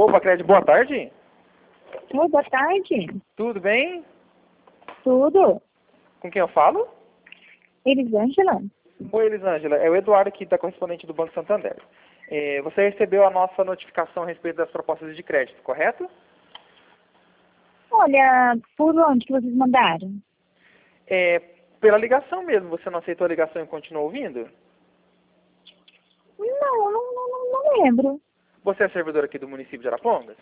Opa, Crédito, boa tarde. Oi, boa tarde. Tudo bem? Tudo? Com quem eu falo? Elisângela? Oi, Elisângela. É o Eduardo aqui, da correspondente do Banco Santander. Você recebeu a nossa notificação a respeito das propostas de crédito, correto? Olha, por onde que vocês mandaram? Pela ligação mesmo. Você não aceitou a ligação e continuou ouvindo? Não lembro. Você é servidor aqui do município de Arapongas?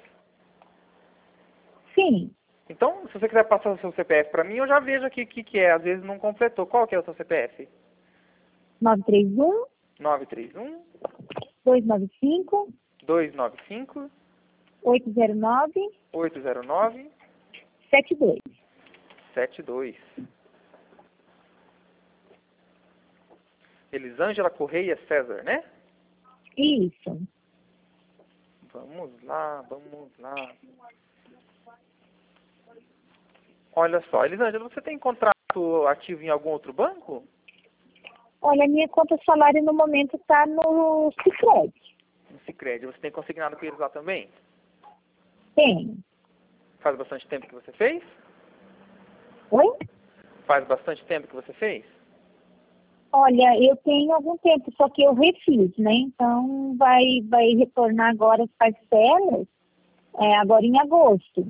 Sim. Então, se você quiser passar o seu CPF para mim, eu já vejo aqui o que é. Às vezes não completou. Qual que é o seu CPF? 931 931 295 295 809 809 72. 72. Elisângela Correia César, né? Isso. Vamos lá. Olha só, Elisângela, você tem contrato ativo em algum outro banco? Olha, minha conta salário no momento está no Sicredi. No Sicredi. Você tem consignado com eles lá também? Tem. Faz bastante tempo que você fez? Oi? Faz bastante tempo que você fez? Olha, eu tenho algum tempo, só que eu refiz, né? Então vai retornar agora as parcelas, agora em agosto.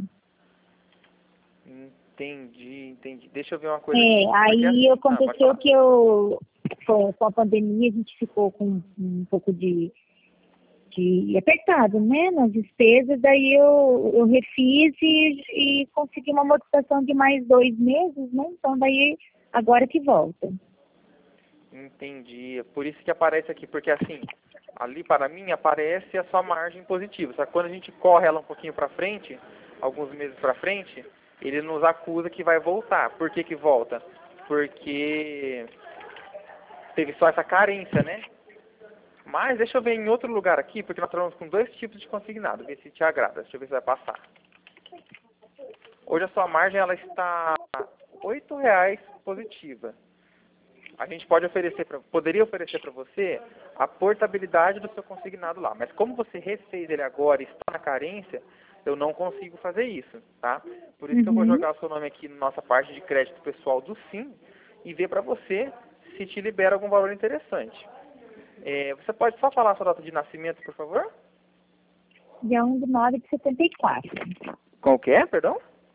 Entendi. Deixa eu ver uma coisa aqui. Aí aconteceu que com a pandemia a gente ficou com um pouco de apertado, né, nas despesas, daí eu refiz e consegui uma amortização de mais 2 meses, né, então daí agora que volta. Entendi. É por isso que aparece aqui, porque assim, ali para mim aparece a sua margem positiva. Só que quando a gente corre ela um pouquinho para frente, alguns meses para frente, ele nos acusa que vai voltar. Por que que volta? Porque teve só essa carência, né? Mas deixa eu ver em outro lugar aqui, porque nós trabalhamos com 2 tipos de consignado, ver se te agrada. Deixa eu ver se vai passar. Hoje a sua margem ela está R$ 8 positiva. A gente poderia oferecer para você a portabilidade do seu consignado lá. Mas como você refez ele agora e está na carência, eu não consigo fazer isso, tá? Por isso que eu vou jogar o seu nome aqui na nossa parte de crédito pessoal do Sim e ver para você se te libera algum valor interessante. Você pode só falar a sua data de nascimento, por favor? Dia 1/9 de 74. Qual que é, perdão?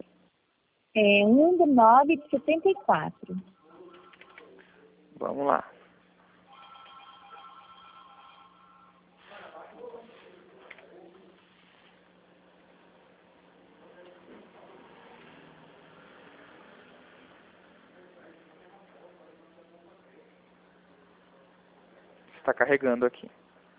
1/9 de 74. Vamos lá. Está carregando aqui.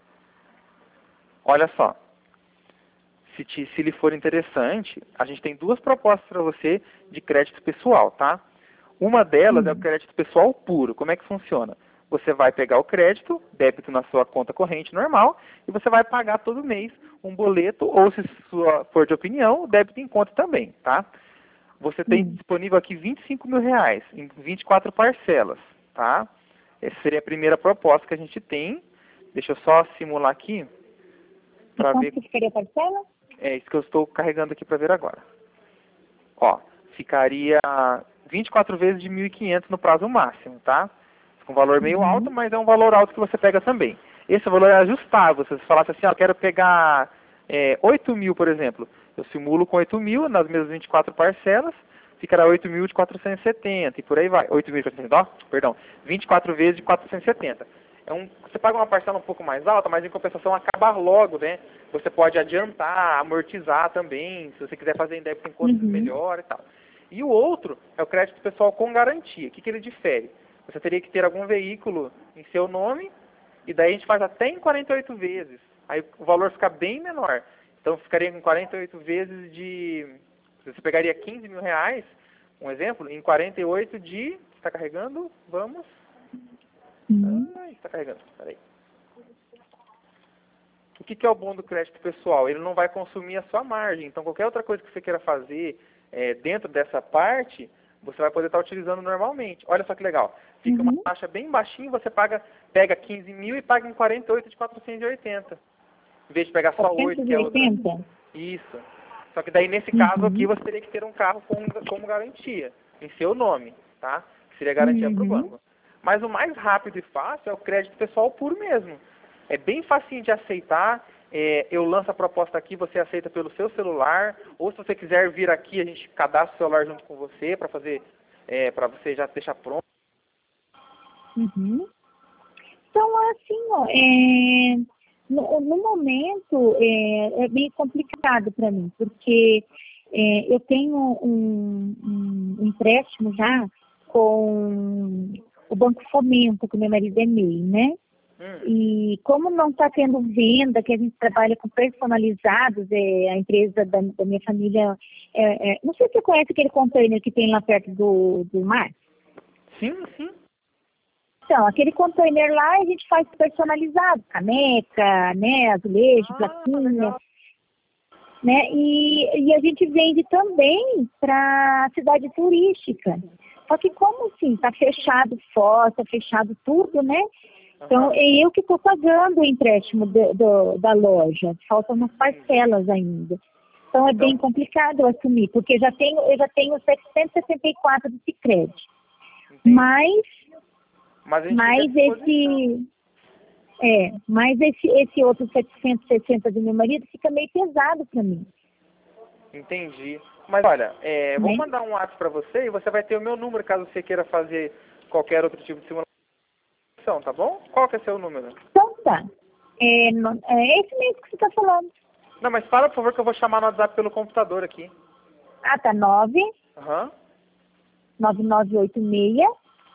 Olha só. Se lhe for interessante, a gente tem 2 propostas para você de crédito pessoal, tá? Uma delas é o crédito pessoal puro. Como é que funciona? Você vai pegar o crédito, débito na sua conta corrente normal, e você vai pagar todo mês um boleto, ou se for de opinião, débito em conta também, tá? Você tem disponível aqui R$ 25 mil em 24 parcelas, tá? Essa seria a primeira proposta que a gente tem. Deixa eu só simular aqui para ver. Quanto que ficaria a parcela? É isso que eu estou carregando aqui para ver agora. Ó, ficaria 24 vezes de 1.500 no prazo máximo, tá? Com valor meio alto, mas é um valor alto que você pega também. Esse valor é ajustável. Se você falasse assim, eu quero pegar 8 mil, por exemplo. Eu simulo com 8 mil nas mesmas 24 parcelas, ficará 8.470 e por aí vai. 8.470, ó, perdão. 24 vezes de 470. Você paga uma parcela um pouco mais alta, mas em compensação acaba logo, né? Você pode adiantar, amortizar também, se você quiser fazer em débito em conta melhor e tal. E o outro é o crédito pessoal com garantia. O que ele difere? Você teria que ter algum veículo em seu nome, e daí a gente faz até em 48 vezes. Aí o valor fica bem menor. Então ficaria com 48 vezes de... Você pegaria R$ 15 mil, um exemplo, em 48 de... Está carregando? Vamos... Está carregando, peraí. O que é o bom do crédito pessoal? Ele não vai consumir a sua margem. Então, qualquer outra coisa que você queira fazer dentro dessa parte, você vai poder estar utilizando normalmente. Olha só que legal. Fica uma taxa bem baixinha, você pega 15 mil e paga em 48 de 480. Em vez de pegar só 8, que é outra. Isso. Só que daí, nesse caso aqui, você teria que ter um carro como garantia, em seu nome, tá? Que seria garantia para o banco. Mas o mais rápido e fácil é o crédito pessoal puro mesmo. É bem facinho de aceitar. Eu lanço a proposta aqui, você aceita pelo seu celular, ou se você quiser vir aqui, a gente cadastra o celular junto com você para fazer, para você já deixar pronto. Então, assim, ó, no momento é bem complicado para mim, porque eu tenho um empréstimo já com o Banco Fomento, que meu marido é MEI, né? E como não está tendo venda, que a gente trabalha com personalizados, a empresa da minha família, não sei se você conhece aquele container que tem lá perto do mar? Sim, sim. Então, aquele container lá a gente faz personalizado, caneca, né, azulejo, plaquinha, né, e a gente vende também para cidade turística. Só que como assim, está fechado fora, está fechado tudo, né? Então, é eu que estou pagando o empréstimo da loja. Faltam umas parcelas ainda. Então, é bem complicado eu assumir, porque eu já tenho 764 do Sicredi. Mas esse outro 760 do meu marido fica meio pesado para mim. Entendi. Mas olha, vou mandar um WhatsApp para você e você vai ter o meu número caso você queira fazer qualquer outro tipo de simulação, tá bom? Qual que é o seu número? Então tá. É esse mesmo que você está falando. Não, mas fala, por favor, que eu vou chamar no WhatsApp pelo computador aqui. Ah, tá. 9986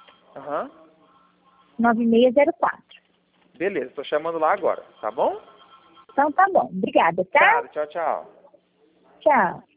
9604. Beleza, estou chamando lá agora, tá bom? Então tá bom. Obrigada, tá? Tchau, tchau. Tchau.